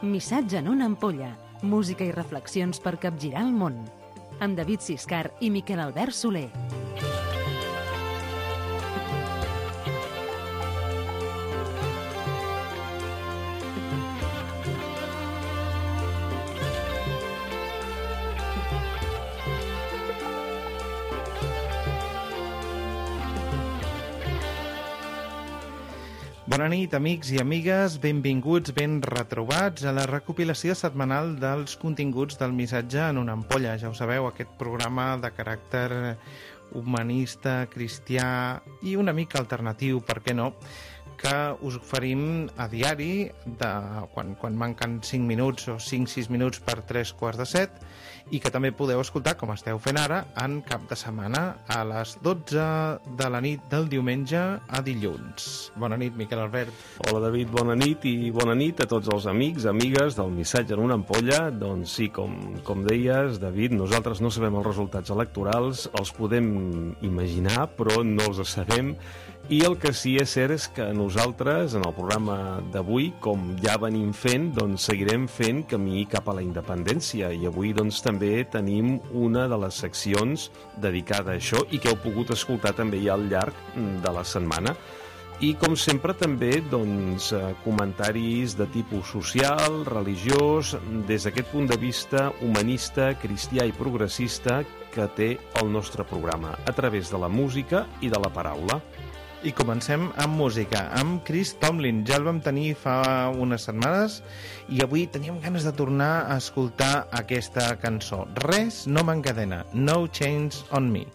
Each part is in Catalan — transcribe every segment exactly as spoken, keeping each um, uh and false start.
Missatge en una ampolla. Música i reflexions per capgirar el món. Amb David Siscar i Miquel Albert Soler. Bona nit, amics i amigues, benvinguts, ben retrobats a la recopilació setmanal dels continguts del Missatge en una ampolla. Ja ho sabeu, aquest programa de caràcter humanista, cristià i una mica alternatiu, per què no?, que us oferim a diari, de, quan, quan manquen cinc minuts o cinc sis minuts per tres quarts de set, i que també podeu escoltar, com esteu fent ara, en cap de setmana, a les dotze de la nit del diumenge a dilluns. Bona nit, Miquel Albert. Hola, David, bona nit, i bona nit a tots els amics, amigues del Missatge en una ampolla. Doncs sí, com, com deies, David, nosaltres no sabem els resultats electorals, els podem imaginar, però no els sabem. I el que sí és cert és que nosaltres, en el programa d'avui, com ja venim fent, doncs seguirem fent camí cap a la independència. I avui doncs també tenim una de les seccions dedicada a això i que heu pogut escoltar també ja al llarg de la setmana. I com sempre també doncs, comentaris de tipus social, religiós, des d'aquest punt de vista humanista, cristià i progressista que té el nostre programa, a través de la música i de la paraula. I comencem amb música, amb Chris Tomlin. Ja el vam tenir fa unes setmanes i avui teníem ganes de tornar a escoltar aquesta cançó. Res no m'encadena, No Chains on Me.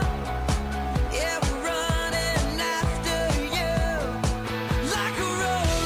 Like a rose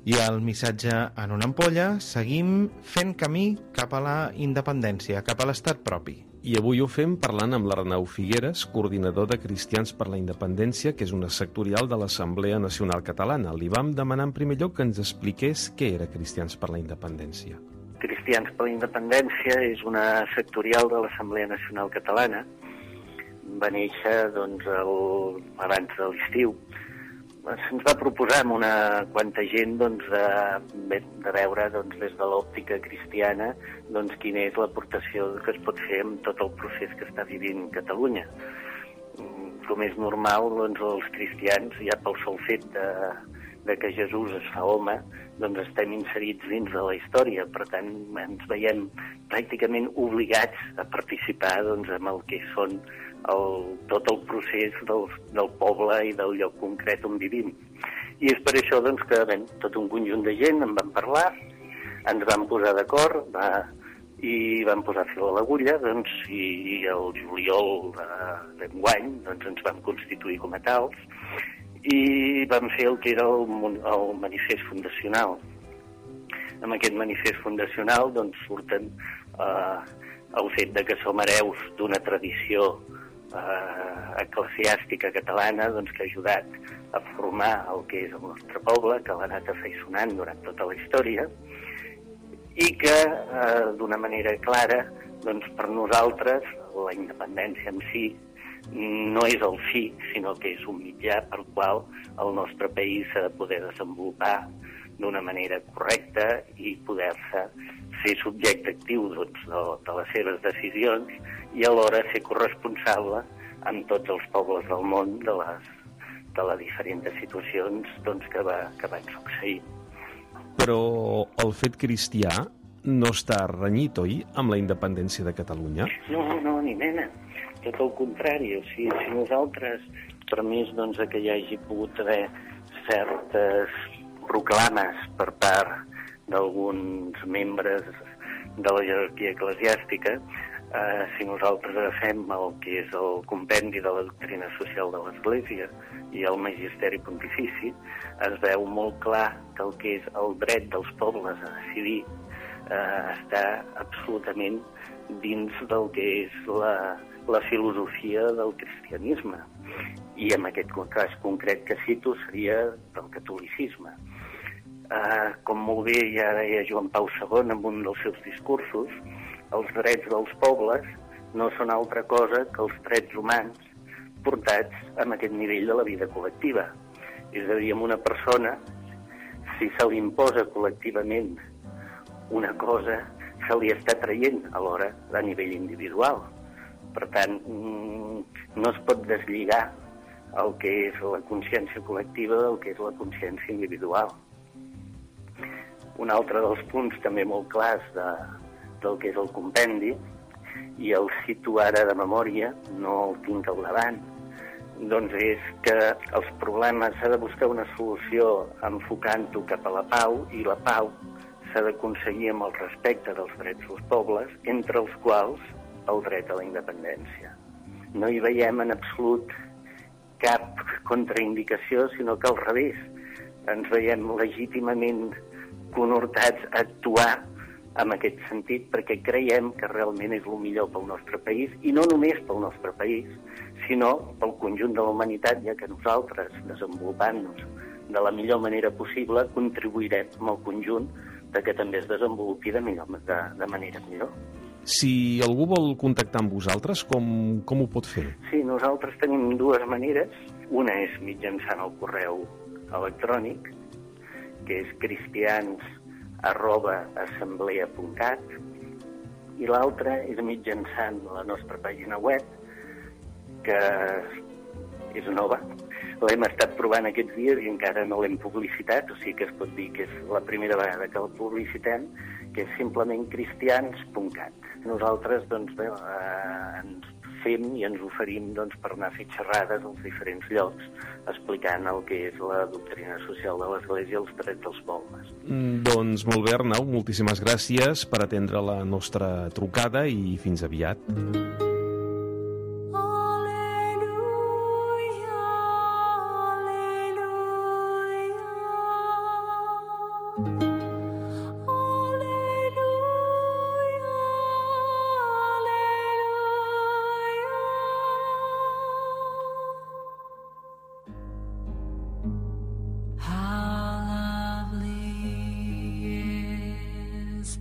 I el missatge en una ampolla, seguim fent camí cap a la independència, cap a l'estat propi. I avui ho fem parlant amb l'Arnau Figueres, coordinador de Cristians per la Independència, que és una sectorial de l'Assemblea Nacional Catalana. Li vam demanar en primer lloc que ens expliqués què era Cristians per la Independència. Cristians per la Independència és una sectorial de l'Assemblea Nacional Catalana. Va néixer doncs, el, abans de l'estiu. Se'ns va proposar amb una quanta gent doncs, de, de veure doncs, des de l'òptica cristiana doncs, quina és l'aportació que es pot fer amb tot el procés que està vivint Catalunya. Com és normal, doncs, els cristians, ja pel sol fet de, de que Jesús es fa home, doncs estem inserits dins de la història. Per tant, ens veiem pràcticament obligats a participar doncs, amb el que són el, tot el procés del, del poble i del lloc concret on vivim. I és per això doncs, que ben, tot un conjunt de gent en van parlar, ens vam posar d'acord va, i vam posar fil a l'agulla doncs, i el juliol d'enguany doncs, ens vam constituir com a tals i vam fer el que era el, el manifest fundacional. Amb aquest manifest fundacional doncs, surten eh, el fet de que som hereus d'una tradició Uh, eclesiàstica catalana doncs, que ha ajudat a formar el que és el nostre poble, que l'ha anat afaiçonant durant tota la història i que uh, d'una manera clara doncs, per nosaltres la independència en si no és el fi, sinó que és un mitjà per qual el nostre país s'ha de poder desenvolupar d'una manera correcta i poder-se ser subjecte actiu doncs, de, de les seves decisions i alhora ser corresponsable amb tots els pobles del món de les, de les diferents situacions doncs, que, va, que van succeir. Però el fet cristià no està renyit, oi, amb la independència de Catalunya? No, no, ni mena. Tot el contrari. O sigui, si nosaltres, per més doncs, que hi hagi pogut haver certes proclames per part d'alguns membres de la jerarquia eclesiàstica, eh, si nosaltres agafem el que és el compendi de la doctrina social de l'Església i el magisteri pontifici, es veu molt clar que el que és el dret dels pobles a decidir eh, està absolutament dins del que és la, la filosofia del cristianisme. I en aquest cas concret que cito seria del catolicisme. Uh, com molt bé ja deia Joan Pau segon en un dels seus discursos, els drets dels pobles no són altra cosa que els drets humans portats a aquest nivell de la vida col·lectiva. És a dir, amb una persona, si se li imposa col·lectivament una cosa, se li està traient alhora a nivell individual. Per tant, no es pot deslligar el que és la consciència col·lectiva del que és la consciència individual. Un altre dels punts també molt clars de, del que és el compendi, i el cito ara de memòria, no el tinc al davant, doncs és que els problemes s'ha de buscar una solució enfocant-ho cap a la pau, i la pau s'ha d'aconseguir amb el respecte dels drets dels pobles, entre els quals el dret a la independència. No hi veiem en absolut cap contraindicació, sinó que al revés. Ens veiem legítimament conhortats a actuar en aquest sentit perquè creiem que realment és el millor pel nostre país, i no només pel nostre país, sinó pel conjunt de la humanitat, ja que nosaltres, desenvolupant-nos de la millor manera possible, contribuirem amb el conjunt de que també es desenvolupi de, millor, de, de manera millor. Si algú vol contactar amb vosaltres, com, com ho pot fer? Sí, nosaltres tenim dues maneres. Una és mitjançant el correu electrònic, que és cristians arroba assemblea punt cat, i l'altra és mitjançant la nostra pàgina web, que és nova. L'hem estat provant aquests dies i encara no l'hem publicitat, o sigui que es pot dir que és la primera vegada que la publicitem, que és simplement cristians punt cat. Nosaltres doncs, bé, eh, ens fem i ens oferim doncs, per anar a fer xerrades als diferents llocs explicant el que és la doctrina social de l'Església i els drets dels pobles. Mm, doncs molt bé, Arnau, moltíssimes gràcies per atendre la nostra trucada i fins aviat.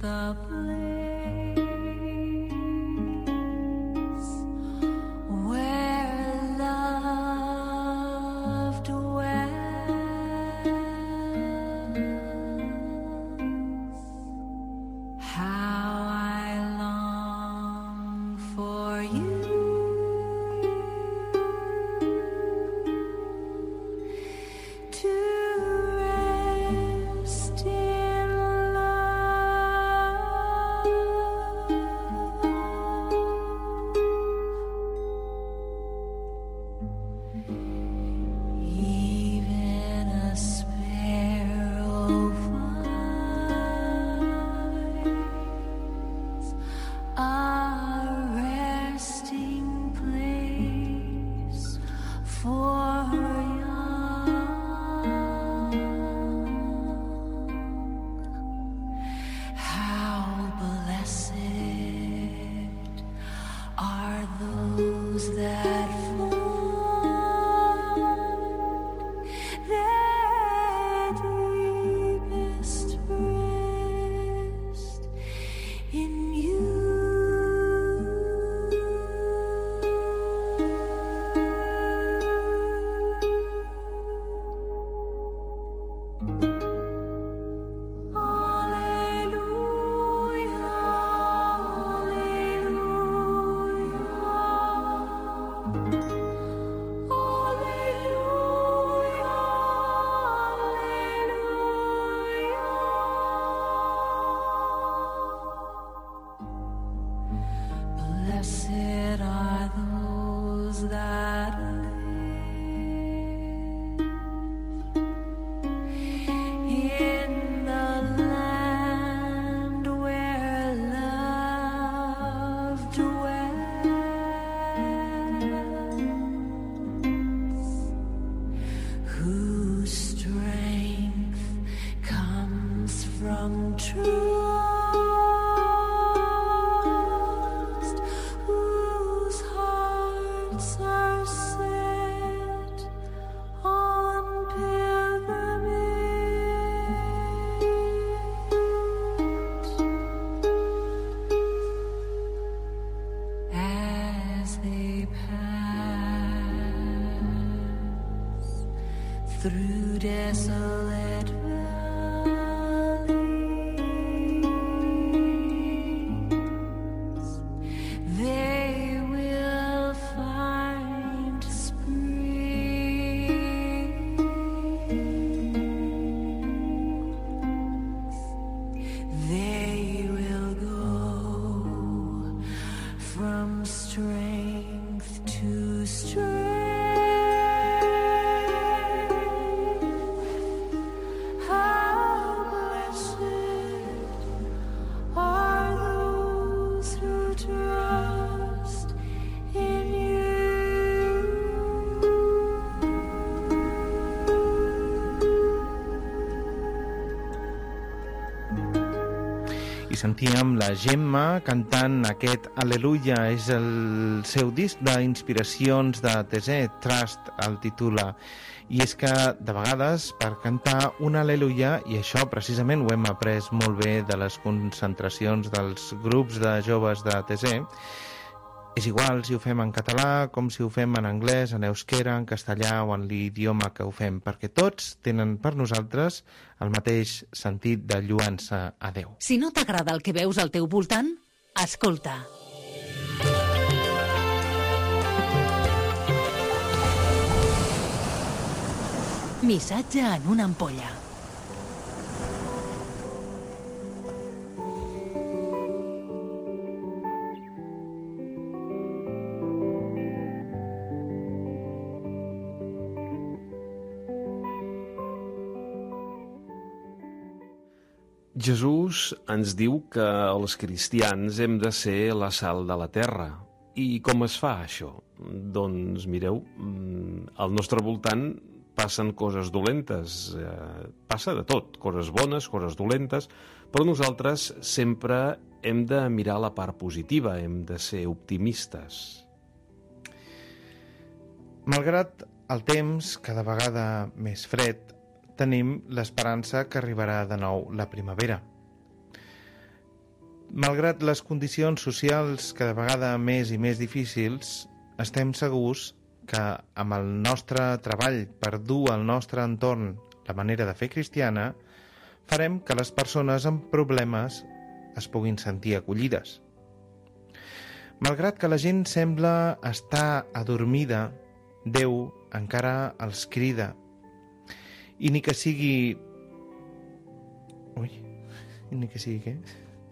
the place where love dwells. How I long for you. Through desolate valleys, they will find springs. They will go from strength to strength. I sentíem la Gemma cantant aquest Al·leluia, és el seu disc d'inspiracions de Tesé, Trust el titula. I és que de vegades per cantar un Al·leluia, i això precisament ho hem après molt bé de les concentracions dels grups de joves de Tesé, és igual si ho fem en català com si ho fem en anglès, en euskera, en castellà o en l'idioma que ho fem, perquè tots tenen per nosaltres el mateix sentit de lluança a Déu. Si no t'agrada el que veus al teu voltant, escolta. Missatge en una ampolla. Jesús ens diu que els cristians hem de ser la sal de la terra. I com es fa això? Doncs mireu, al nostre voltant passen coses dolentes, eh, passa de tot, coses bones, coses dolentes, però nosaltres sempre hem de mirar la part positiva, hem de ser optimistes. Malgrat el temps cada vegada més fred, tenim l'esperança que arribarà de nou la primavera. Malgrat les condicions socials cada vegada més i més difícils, estem segurs que amb el nostre treball per dur al nostre entorn la manera de fer cristiana, farem que les persones amb problemes es puguin sentir acollides. Malgrat que la gent sembla estar adormida, Déu encara els crida. I ni que sigui... Ui, i ni que sigui què?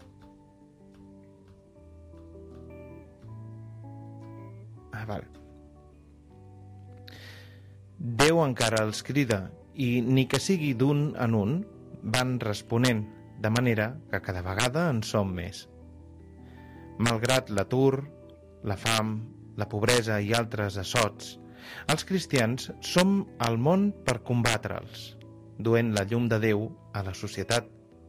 Ah, vale. Déu encara els crida i ni que sigui d'un en un van responent, de manera que cada vegada en som més. Malgrat l'atur, la fam, la pobresa i altres assots, els cristians som al món per combatre'ls, duent la llum de Déu a la societat.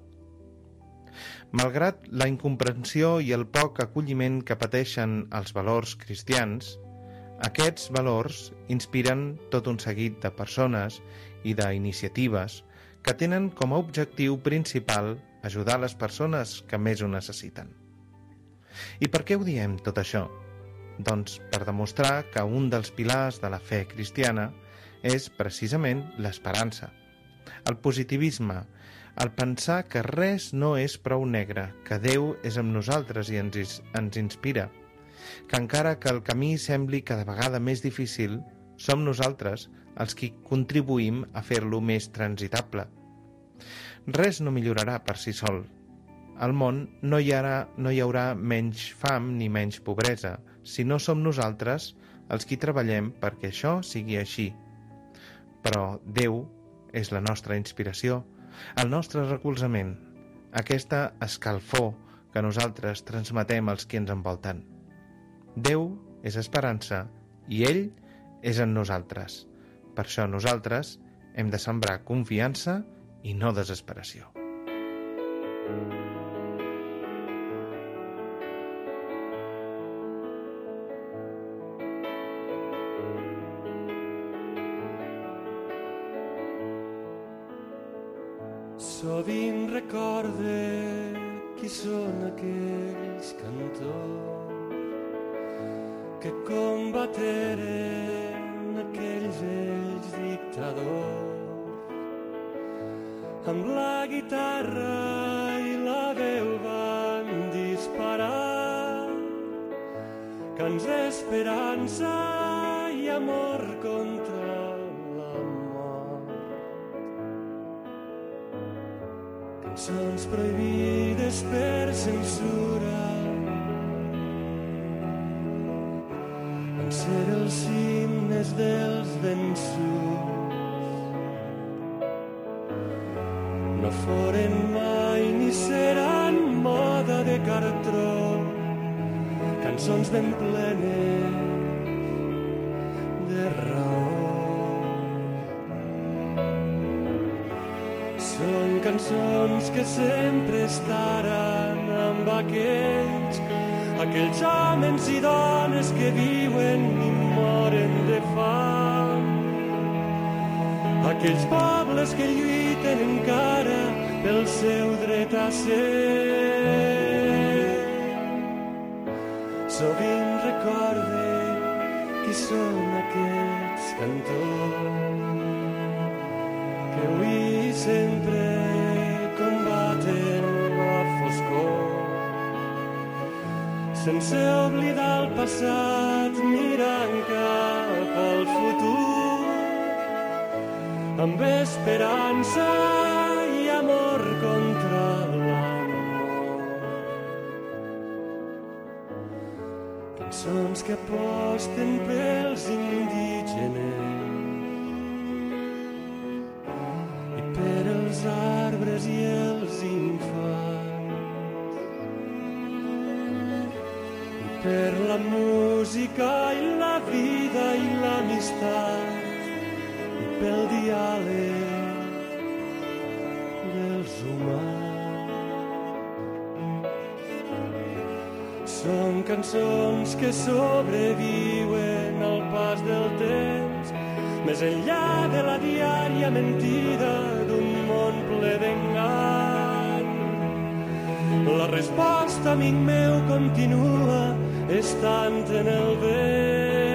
Malgrat la incomprensió i el poc acolliment que pateixen els valors cristians, aquests valors inspiren tot un seguit de persones i d'iniciatives que tenen com a objectiu principal ajudar les persones que més ho necessiten. I per què ho diem tot això? Doncs per demostrar que un dels pilars de la fe cristiana és precisament l'esperança, el positivisme, el pensar que res no és prou negre, que Déu és amb nosaltres i ens, ens inspira, que encara que el camí sembli cada vegada més difícil, som nosaltres els qui contribuïm a fer-lo més transitable. Res no millorarà per si sol. Al món no hi haurà, no hi haurà menys fam ni menys pobresa, si no som nosaltres els qui treballem perquè això sigui així. Però Déu és la nostra inspiració, el nostre recolzament, aquesta escalfor que nosaltres transmetem als qui ens envolten. Déu és esperança i ell és en nosaltres. Per això nosaltres hem de sembrar confiança i no desesperació. Sovint recorde qui són aquells cantors que combateren aquells vells dictadors. Amb la guitarra i la veu van disparar cants d'esperança i amor contra la mort. Cançons prohibides per censura van ser els himnes dels vençuts. No foren mai ni seran moda de cartró, cançons ben plenes de raó. Són cançons que sempre estaran amb aquells, aquells homes i dones que viuen i moren de fam, aquells pobles que lluiten encara pel seu dret a ser. Sovint recorde qui són aquests cantors que avui sempre combaten la foscor, sense oblidar el passat, mirant cap al futur, amb esperança i amor contra l'amor. Cançons que aposten pels indígenes i per els arbres i els infants, i per la música i la vida i l'amistat, pel diàleg dels humans. Són cançons que sobreviuen al pas del temps, més enllà de la diària mentida d'un món ple d'engany. La resposta, amic meu, continua estant en el vent.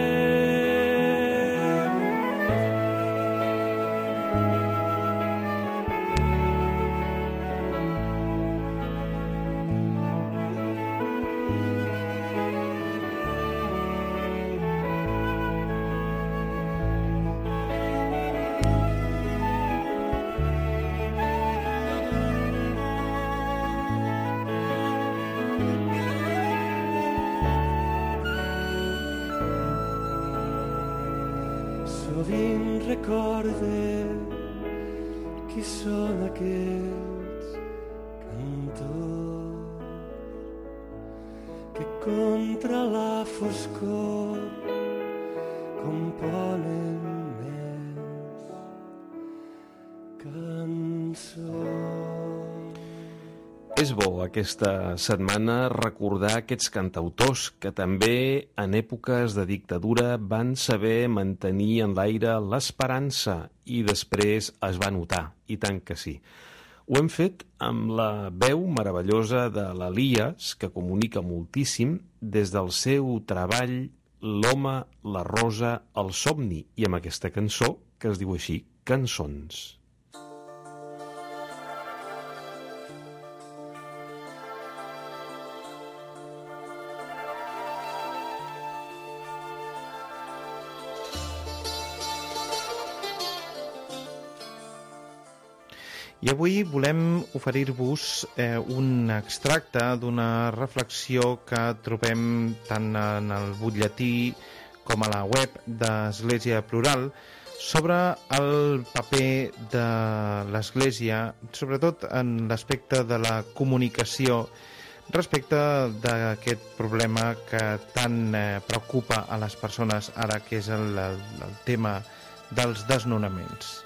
Sovint recorde qui són aquests cantors que contra la foscor componen més cançons. És bo aquesta setmana recordar aquests cantautors que també en èpoques de dictadura van saber mantenir en l'aire l'esperança i després es va notar, i tant que sí. Ho hem fet amb la veu meravellosa de l'Elias, que comunica moltíssim des del seu treball L'home, la rosa, el somni, i amb aquesta cançó que es diu així, Cançons. I avui volem oferir-vos eh, un extracte d'una reflexió que trobem tant en el butlletí com a la web d'Església Plural sobre el paper de l'Església, sobretot en l'aspecte de la comunicació respecte d'aquest problema que tant eh, preocupa a les persones ara, que és el, el, el tema dels desnonaments.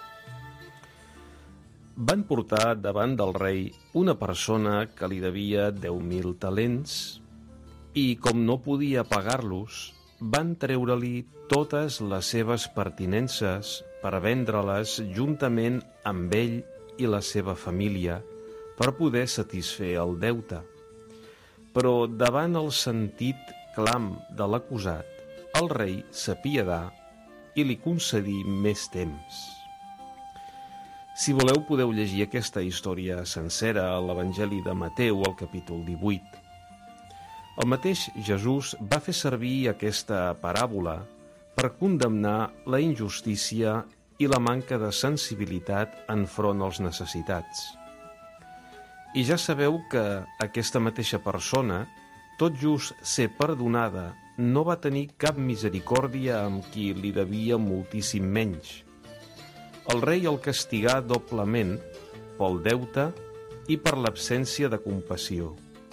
Van portar davant del rei una persona que li devia deu mil talents i, com no podia pagar-los, van treure-li totes les seves pertinences per vendre-les juntament amb ell i la seva família per poder satisfer el deute. Però davant el sentit clam de l'acusat, el rei s'apiadà i li concedí més temps. Si voleu, podeu llegir aquesta història sencera a l'Evangeli de Mateu, al capítol divuit. El mateix Jesús va fer servir aquesta paràbola per condemnar la injustícia i la manca de sensibilitat enfront als necessitats. I ja sabeu que aquesta mateixa persona, tot just ser perdonada, no va tenir cap misericòrdia amb qui li devia moltíssim menys. El rei el castigà doblement pel deute i per l'absència de compassió.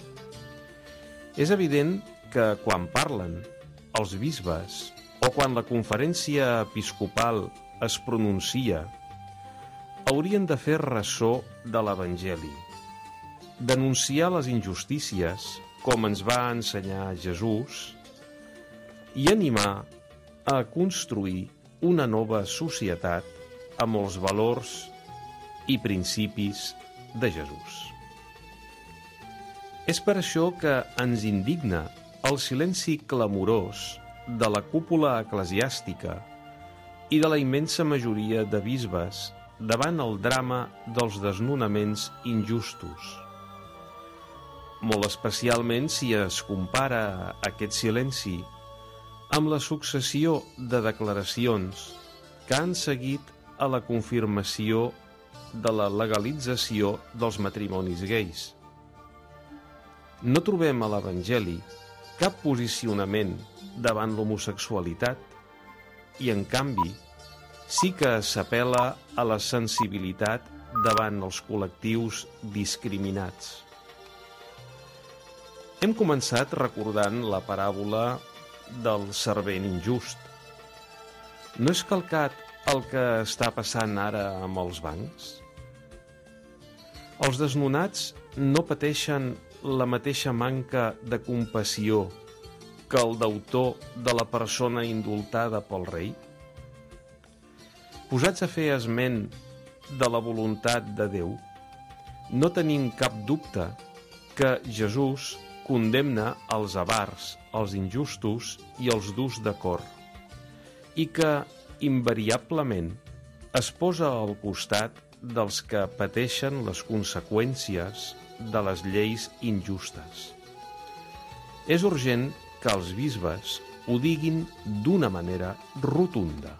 És evident que quan parlen els bisbes o quan la conferència episcopal es pronuncia, haurien de fer ressò de l'Evangeli, denunciar les injustícies, com ens va ensenyar Jesús, i animar a construir una nova societat amb els valors i principis de Jesús. És per això que ens indigna el silenci clamorós de la cúpula eclesiàstica i de la immensa majoria de bisbes davant el drama dels desnonaments injustos. Molt especialment si es compara aquest silenci amb la successió de declaracions que han seguit a la confirmació de la legalització dels matrimonis gais. No trobem a l'Evangeli cap posicionament davant l'homosexualitat i, en canvi, sí que s'apel·la a la sensibilitat davant els col·lectius discriminats. Hem començat recordant la paràbola del servent injust. No és calcat el que està passant ara amb els bancs? Els desnonats no pateixen la mateixa manca de compassió que el deutor de la persona indultada pel rei? Posats a fer esment de la voluntat de Déu, no tenim cap dubte que Jesús condemna els avars, els injustos i els durs de cor, i que, invariablement, es posa al costat dels que pateixen les conseqüències de les lleis injustes. És urgent que els bisbes ho diguin d'una manera rotunda.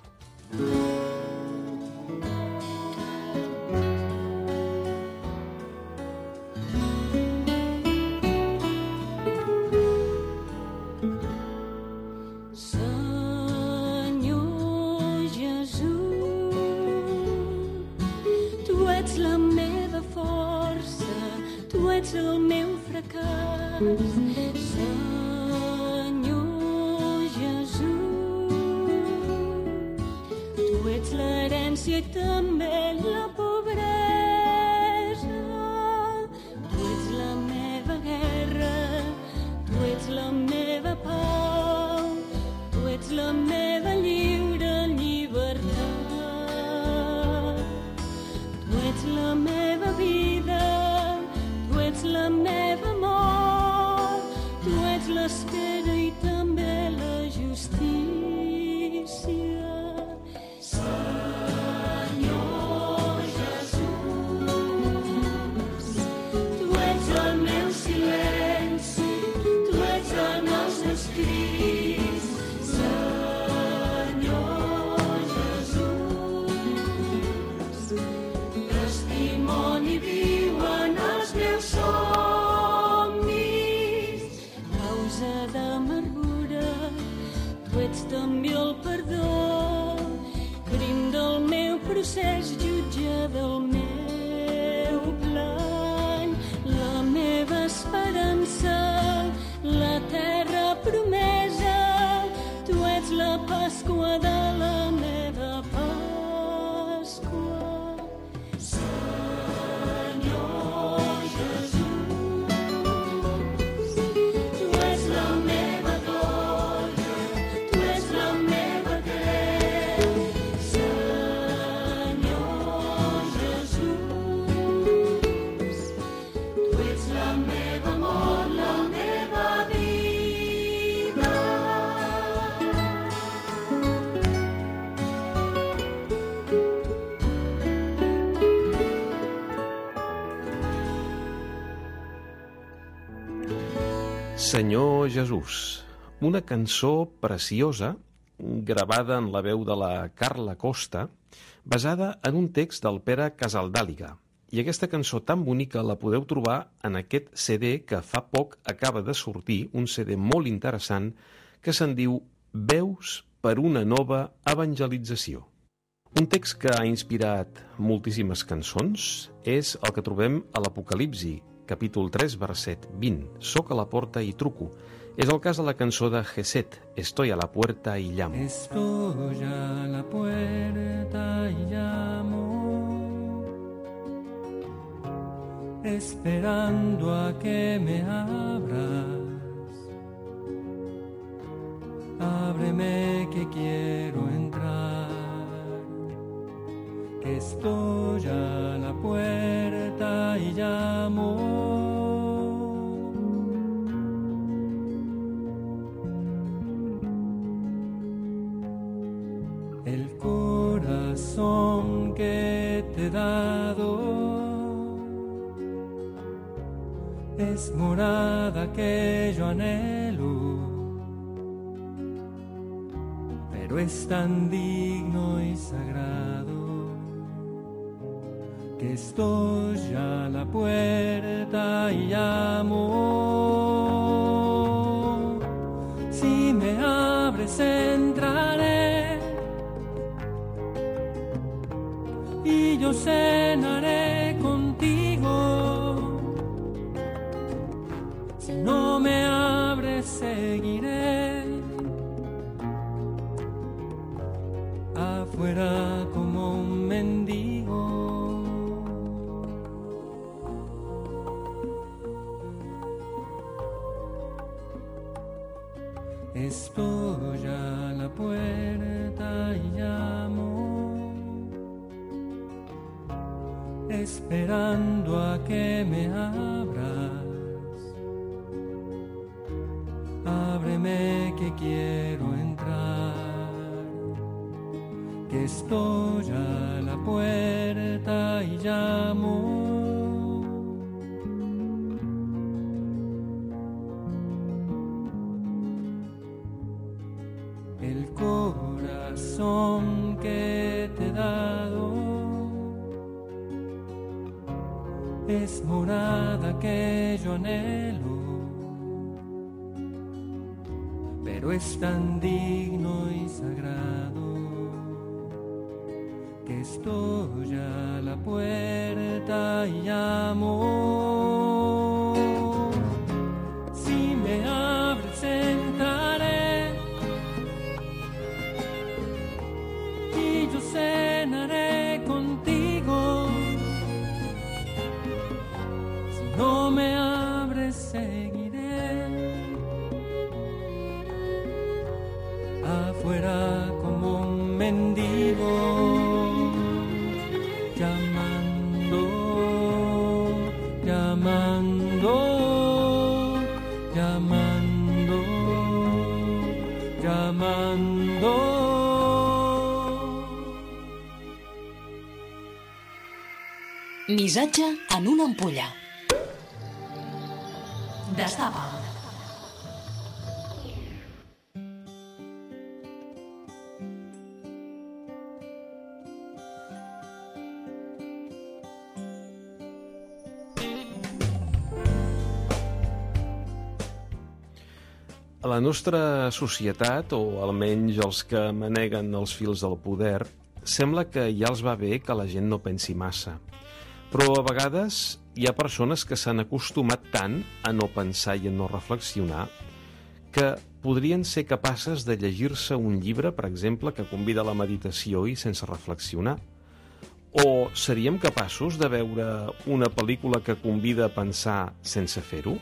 Senyor Jesús, una cançó preciosa gravada en la veu de la Carla Costa, basada en un text del Pere Casaldàliga. I aquesta cançó tan bonica la podeu trobar en aquest C D que fa poc acaba de sortir, un C D molt interessant que se'n diu Veus per una nova evangelització. Un text que ha inspirat moltíssimes cançons és el que trobem a l'Apocalipsi, capítol tres, verset vint. Soc a la porta i truco. És el cas de la cançó de Geset, Estoy a la puerta y llamo. Estoy a la puerta y llamo, esperando a que me abras. Ábreme que quiero entrar, que estoy a la puerta y llamo. El corazón que te he dado es morada que yo anhelo, pero es tan digno y sagrado que estoy a la puerta y llamo. Si me abres entraré y yo cenaré contigo. Si no me abres seguiré afuera como un mendigo. Estoy a la puerta y llamo, esperando a que me abras. quiero entrar, que estoy a la puerta y llamo. El corazón que te he dado es morada que yo anhelo, pero es tan digno y sagrado que estoy a la puerta y llamo. Si me abres entraré y yo cenaré contigo. Si no me abres seguiré afuera como un mendigo, llamando, llamando, llamando, llamando. Missatge en una ampolla. Destapa. A la nostra societat, o almenys els que maneguen els fils del poder, sembla que ja els va bé que la gent no pensi massa. Però a vegades hi ha persones que s'han acostumat tant a no pensar i a no reflexionar que podrien ser capaces de llegir-se un llibre, per exemple, que convida a la meditació i sense reflexionar. O seríem capaços de veure una pel·lícula que convida a pensar sense fer-ho?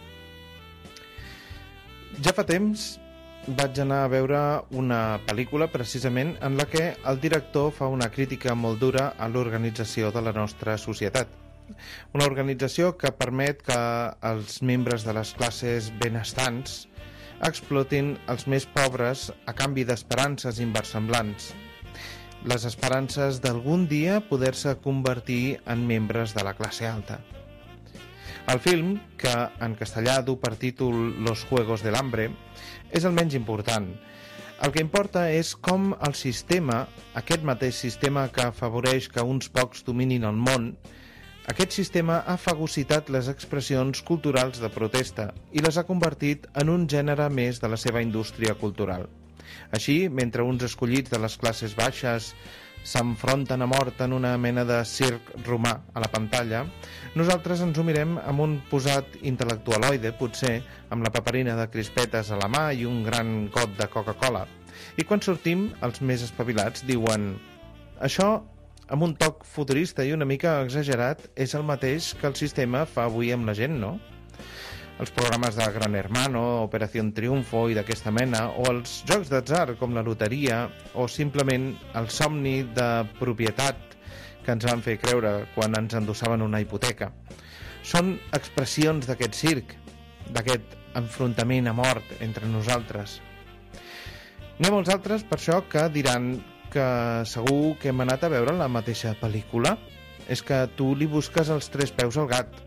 Ja fa temps vaig anar a veure una pel·lícula precisament en la que el director fa una crítica molt dura a l'organització de la nostra societat. Una organització que permet que els membres de les classes benestants explotin els més pobres a canvi d'esperances inversemblants. Les esperances d'algun dia poder-se convertir en membres de la classe alta. El film, que en castellà du per títol Los Juegos del Hambre, és el menys important. El que importa és com el sistema, aquest mateix sistema que afavoreix que uns pocs dominin el món, aquest sistema ha fagocitat les expressions culturals de protesta i les ha convertit en un gènere més de la seva indústria cultural. Així, mentre uns escollits de les classes baixes s'enfronten a mort en una mena de circ romà a la pantalla, nosaltres ens ho mirem amb un posat intel·lectualoide, potser, amb la paperina de crispetes a la mà i un gran got de Coca-Cola. I quan sortim, els més espavilats diuen: això, amb un toc futurista i una mica exagerat, és el mateix que el sistema fa avui amb la gent, no? Els programes de Gran Hermano, Operación Triunfo i d'aquesta mena, o els jocs d'atzar com la loteria, o simplement el somni de propietat que ens van fer creure quan ens endossaven una hipoteca. Són expressions d'aquest circ, d'aquest enfrontament a mort entre nosaltres. N'hi ha molts altres, per això, que diran que segur que hem anat a veure la mateixa pel·lícula. És que tu li busques els tres peus al gat.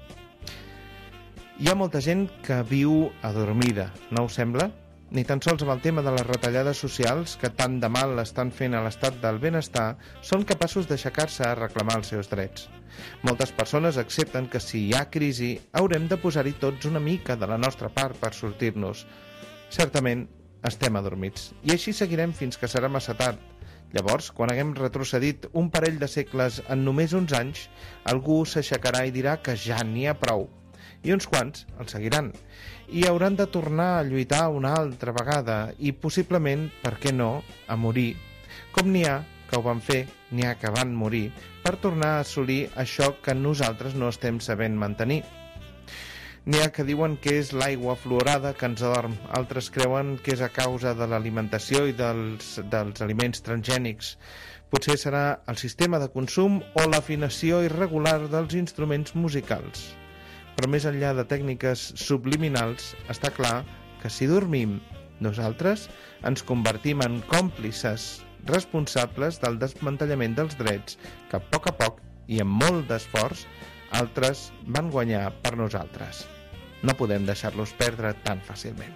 Hi ha molta gent que viu adormida, no us sembla? Ni tan sols amb el tema de les retallades socials que tant de mal estan fent a l'estat del benestar són capaços d'aixecar-se a reclamar els seus drets. Moltes persones accepten que si hi ha crisi haurem de posar-hi tots una mica de la nostra part per sortir-nos. Certament estem adormits i així seguirem fins que serà massa tard. Llavors, quan haguem retrocedit un parell de segles en només uns anys, algú s'aixecarà i dirà que ja n'hi ha prou. I uns quants el seguiran, i hauran de tornar a lluitar una altra vegada i possiblement, per què no, a morir, com n'hi ha que ho van fer, n'hi ha que van morir, per tornar a assolir això que nosaltres no estem sabent mantenir. N'hi ha que diuen que és l'aigua fluorada que ens adorm, altres creuen que és a causa de l'alimentació i dels, dels aliments transgènics. Potser serà el sistema de consum o l'afinació irregular dels instruments musicals. Però més enllà de tècniques subliminals, està clar que si dormim Nosaltres ens convertim en còmplices responsables del desmantellament dels drets que a poc a poc i amb molt d'esforç altres van guanyar per nosaltres. No podem deixar-los perdre tan fàcilment.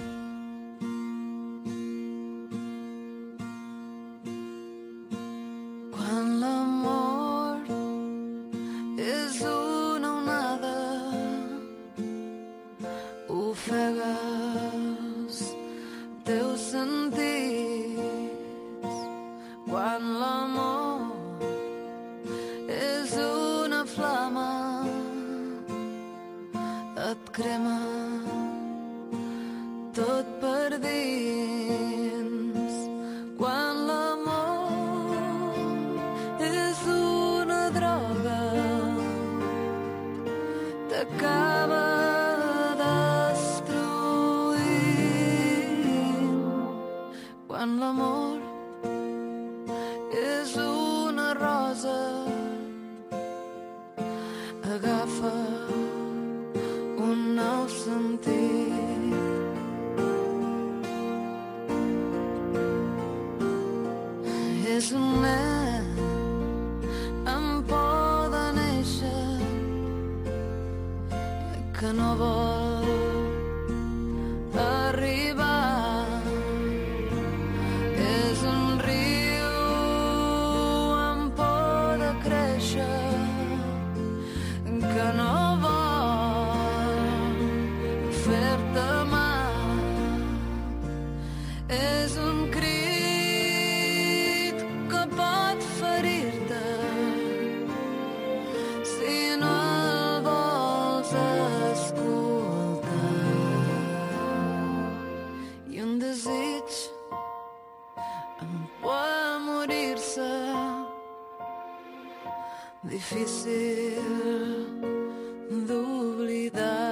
Quan l'amor és una onada, ofegues teus sentits. Quan l'amor és una flama, et crema tot per dins. Quan l'amor és una droga, t'acaba destruint. Quan l'amor és una rosa, agafa un nou sentit. És un nen amb por de néixer que no vol arribar. És un riu amb por de créixer que no vol fer-te mal. És un crit que pot ferir-te si no el vols escoltar. I un desig amb por a morir-se, difícil d'oblidar.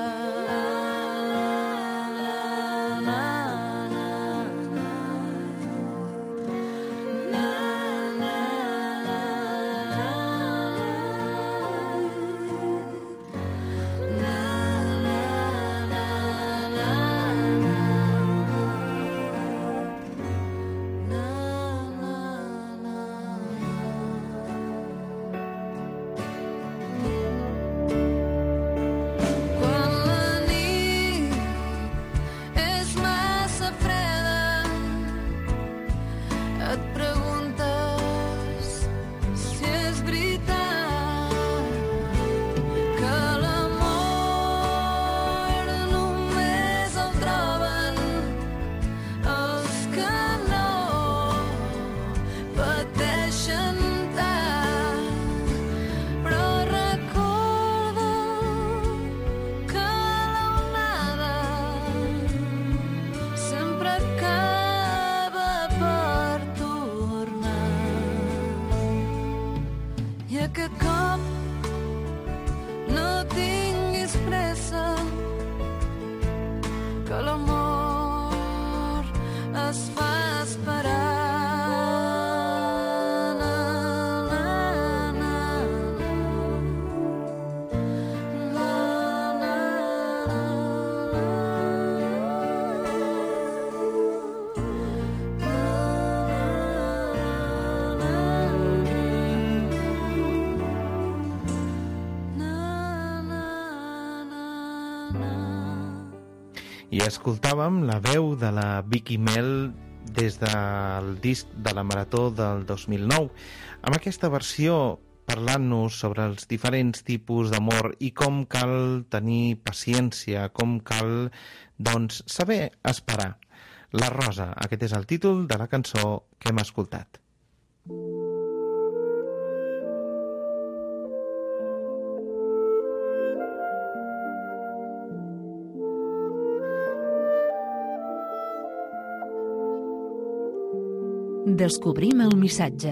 I escoltàvem la veu de la Vicky Mel des del disc de la Marató del dos mil nou, amb aquesta versió parlant-nos sobre els diferents tipus d'amor i com cal tenir paciència, com cal, doncs, saber esperar. La Rosa, aquest és el títol de la cançó que hem escoltat. Descobrim el missatge.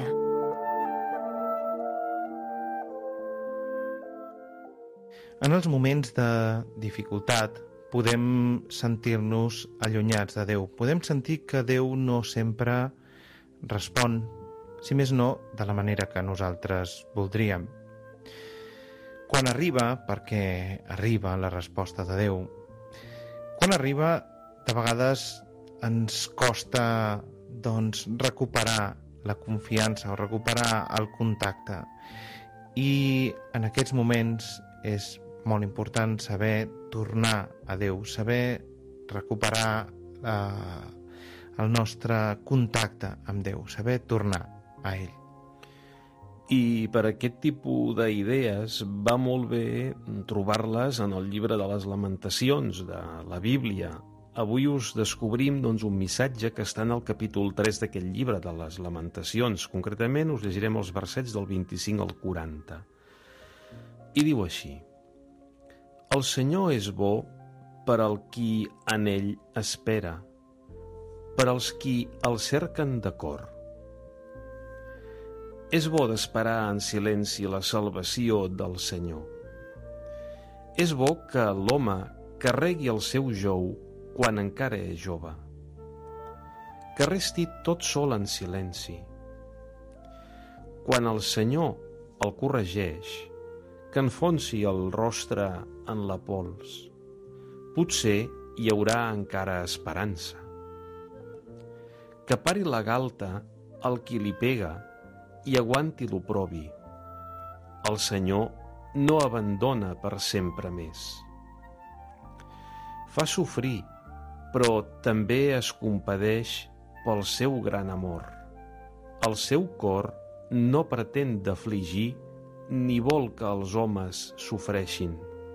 En els moments de dificultat podem sentir-nos allunyats de Déu. Podem sentir que Déu no sempre respon, si més no, de la manera que nosaltres voldríem. Quan arriba, perquè arriba la resposta de Déu, quan arriba, de vegades ens costa doncs, recuperar la confiança o recuperar el contacte. I en aquests moments és molt important saber tornar a Déu, saber recuperar eh, el nostre contacte amb Déu, saber tornar a ell. I per aquest tipus d'idees va molt bé trobar-les en el llibre de les Lamentacions de la Bíblia. Avui us descobrim doncs, un missatge que està en el capítol tres d'aquest llibre de les Lamentacions. Concretament us llegirem els versets del vint-i-cinc al quaranta. I diu així: El Senyor és bo per al qui en ell espera, per als qui el cerquen de cor. És bo d'esperar en silenci la salvació del Senyor. És bo que l'home carregui el seu jou quan encara és jove, que resti tot sol en silenci. Quan el Senyor el corregeix, que enfonsi el rostre en la pols, potser hi haurà encara esperança. Que pari la galta al qui li pega i aguanti l'oprobi. El Senyor no abandona per sempre més. Fa sofrir, però també es compadeix pel seu gran amor. El seu cor no pretén d'afligir ni vol que els homes sofreixin.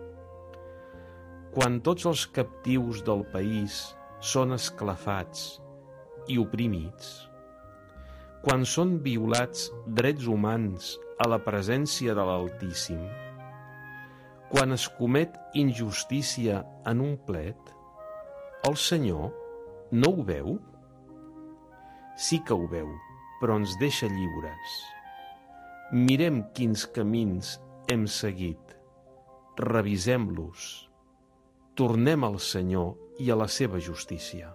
Quan tots els captius del país són esclafats i oprimits, quan són violats drets humans a la presència de l'Altíssim, quan es comet injustícia en un plet, el Senyor no ho veu? Sí que ho veu, però ens deixa lliures. Mirem quins camins hem seguit, revisem-los, tornem al Senyor i a la seva justícia.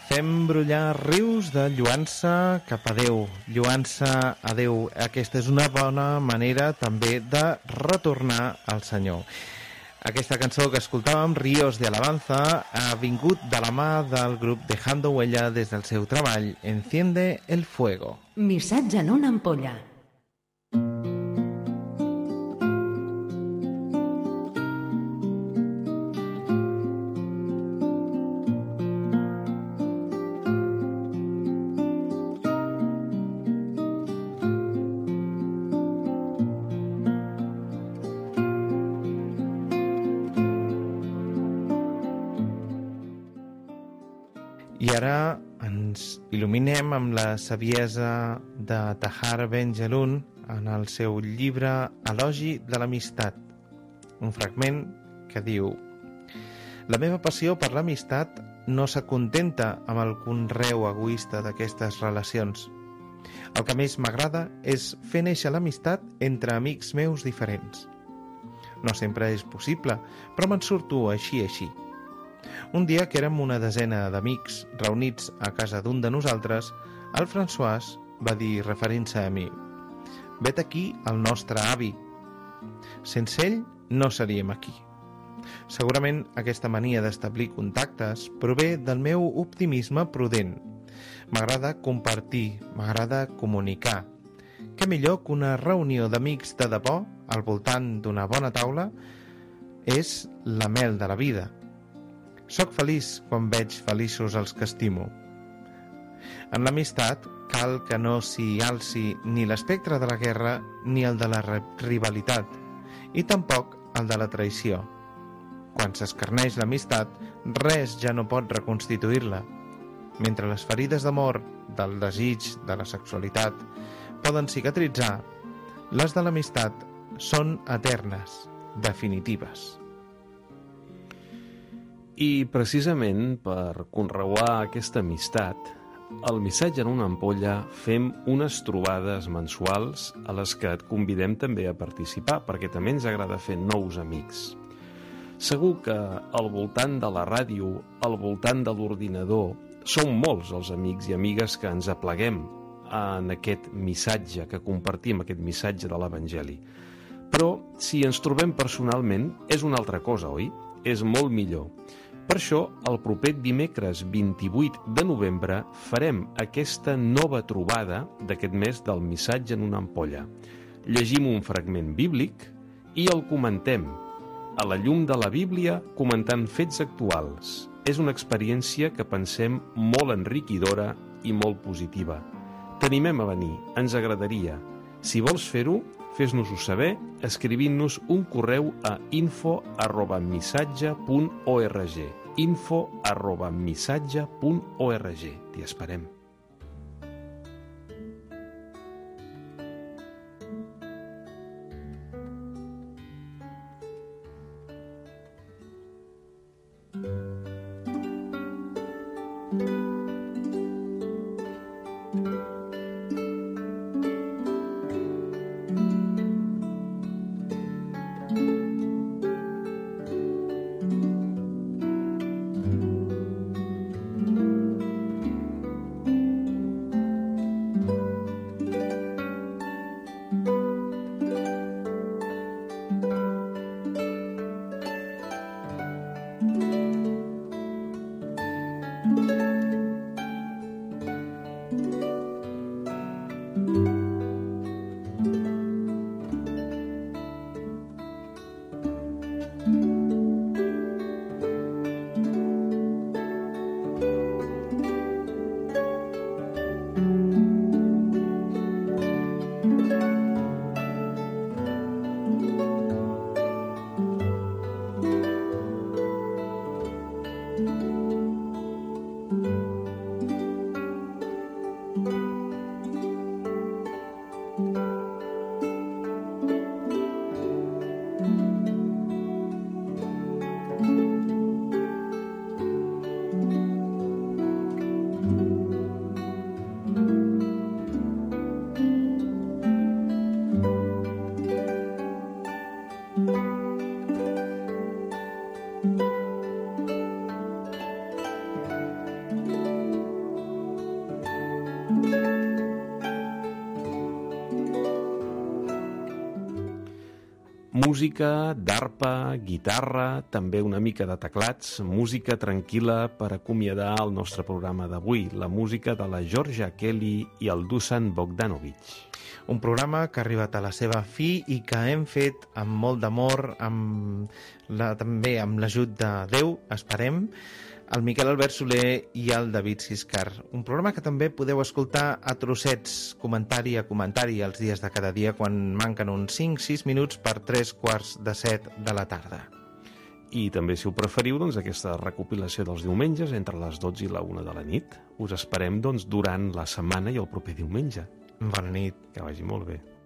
Fem brollar rius de lluança cap a Déu, lluança a Déu. Aquesta és una bona manera també de retornar al Senyor. Aquesta cançó que escoltàvem, Ríos de Alabanza, ha vingut de la mà del grup Dejando Huella des del seu treball Enciende el Fuego. Missatge en una ampolla. I ara ens il·luminem amb la saviesa de Tahar Ben Jelloun en el seu llibre Elogi de l'amistat, un fragment que diu: la meva passió per l'amistat no s'acontenta amb el conreu egoista d'aquestes relacions. El que més m'agrada és fer néixer l'amistat entre amics meus diferents. No sempre és possible, però me'n surto així així. Un dia que érem una desena d'amics reunits a casa d'un de nosaltres, el François va dir, referint-se a mi: vet aquí el nostre avi. Sense ell no seríem aquí. Segurament aquesta mania d'establir contactes prové del meu optimisme prudent. M'agrada compartir, m'agrada comunicar. Què millor que una reunió d'amics de debò al voltant d'una bona taula és la mel de la vida. Soc feliç quan veig feliços els que estimo. En l'amistat cal que no s'hi alci ni l'espectre de la guerra ni el de la rivalitat, i tampoc el de la traïció. Quan s'escarneix l'amistat, res ja no pot reconstituir-la. Mentre les ferides d'amor, del desig, de la sexualitat, poden cicatritzar, les de l'amistat són eternes, definitives. I precisament per conreuar aquesta amistat, al Missatge en una ampolla fem unes trobades mensuals a les que et convidem també a participar, perquè també ens agrada fer nous amics. Segur que al voltant de la ràdio, al voltant de l'ordinador, som molts els amics i amigues que ens apleguem en aquest missatge, que compartim aquest missatge de l'Evangeli. Però si ens trobem personalment és una altra cosa, oi? És molt millor. Per això, el proper dimecres vint-i-vuit de novembre farem aquesta nova trobada d'aquest mes del Missatge en una ampolla. Llegim un fragment bíblic i el comentem. A la llum de la Bíblia, comentant fets actuals. És una experiència que pensem molt enriquidora i molt positiva. T'animem a venir, ens agradaria. Si vols fer-ho, fes-nos-ho saber escrivint-nos un correu a info arroba missatge punt org. info arroba missatge punt org. T'hi esperem. Música d'arpa, guitarra, també una mica de teclats, música tranquil·la per acomiadar el nostre programa d'avui, la música de la Georgia Kelly i el Dusan Bogdanovic. Un programa que ha arribat a la seva fi i que hem fet amb molt d'amor, amb la, també amb l'ajut de Déu, esperem, el Miquel Albert Soler i el David Siscar. Un programa que també podeu escoltar a trossets, comentari a comentari, els dies de cada dia, quan manquen uns cinc sis minuts per tres quarts de set de la tarda. I també, si ho preferiu, doncs, aquesta recopilació dels diumenges entre les dotze i la una de la nit. Us esperem doncs, durant la setmana i el proper diumenge. Bona nit. Que vagi molt bé.